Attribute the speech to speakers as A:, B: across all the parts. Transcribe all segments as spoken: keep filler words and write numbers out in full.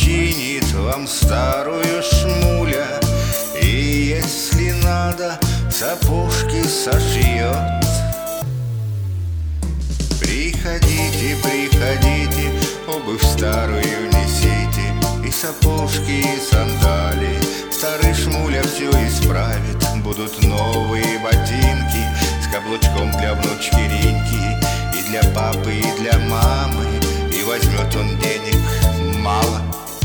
A: починит вам старую шмуля, и если надо, сапожки сошьет. Приходите, приходите, обувь старую несите, и сапожки, и сандали. Старый шмуля все исправит, будут новые ботинки с каблучком для внучки Риньки, и для папы, и для мамы, и возьмет он денег мало.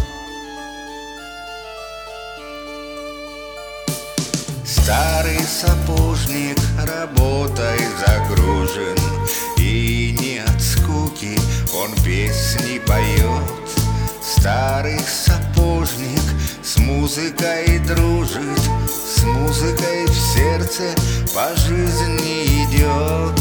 A: Старый сапожник работой загружен, и не от скуки он песни поет. Старый сапожник с музыкой дружит, с музыкой в сердце по жизни идет.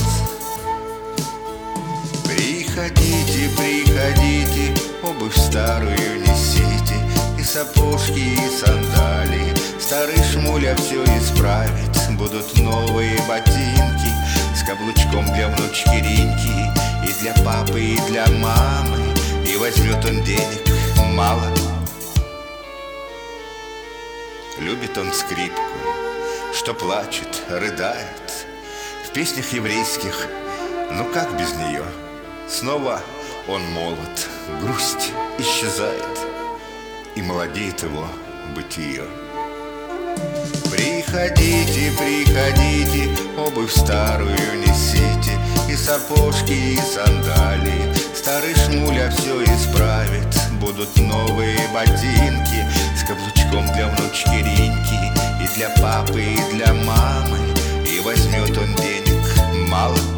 A: Приходите, приходите, обувь старую несите, и сапожки, и сандали. Старый шмуля все исправит, будут новые ботинки с каблучком для внучки Риньки, и для папы, и для мамы, и возьмет он денег мало. Любит он скрипку, что плачет, рыдает. В песнях еврейских, ну как без нее? Снова он молод, грусть исчезает, и молодеет его бытие. Приходите, приходите, обувь старую несите, и сапожки, и сандали. Старый шмуля все исправит, будут новые ботинки с каблучком для внучки Риньки, и для папы, и для мамы, и возьмет он денег мало.